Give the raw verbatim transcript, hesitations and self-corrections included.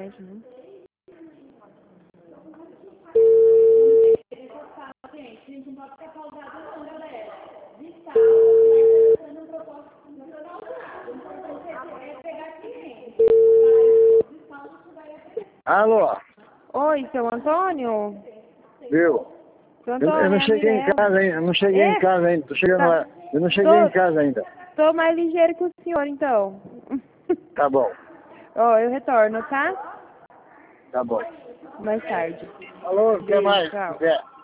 internet, né? Gente, a gente não pode ficar pausado não, galera. De sábado, vai fazendo um propósito, não foi pausado. O importante é pegar cliente. De sábado, você vai aprender. Alô? Oi, seu Antônio? Viu? Seu Eu, Antônio, eu não é a cheguei em Mirella. casa ainda, eu não cheguei É? em casa ainda, tô chegando Tá. lá. Eu não cheguei Tô- em casa ainda. Tô mais ligeiro que o senhor, então. Tá bom, Ó, eu retorno, tá? tá bom. Mais tarde. Alô, o que Beijo, mais? tchau. Zé?